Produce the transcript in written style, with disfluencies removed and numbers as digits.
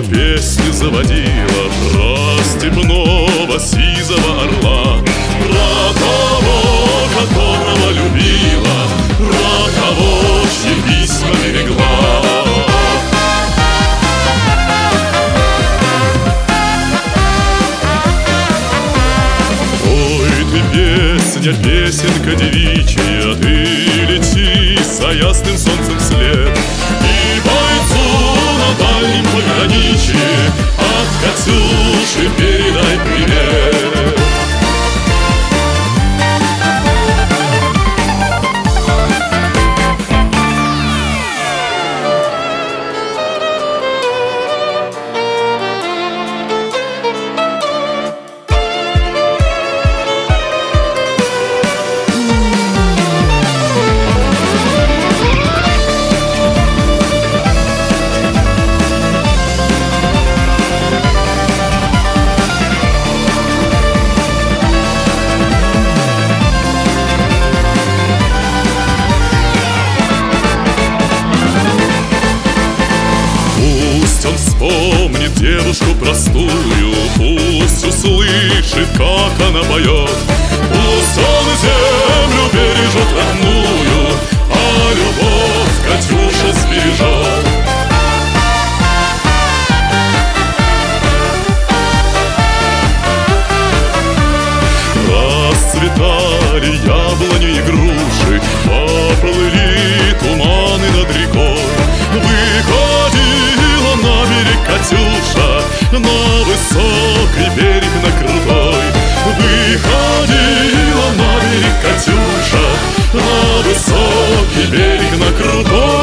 песню заводила про степного сизого орла, про того, которого любила, про того, чьи письма берегла. Ой, ты песня, песенка девичья, ты лети за ясным солнцем вслед, и бойцу на дальнем пограничье от Катюши передай привет. Пусть он вспомнит девушку простую, пусть услышит, как она поет, пусть он землю бережет родную, а любовь Катюша сбережет. Расцветали яблони и груши, поплыли туманы над рекой. Выходила на берег Катюша, на высокий берег, на крутой. Выходила на берег Катюша, на высокий берег, на крутой.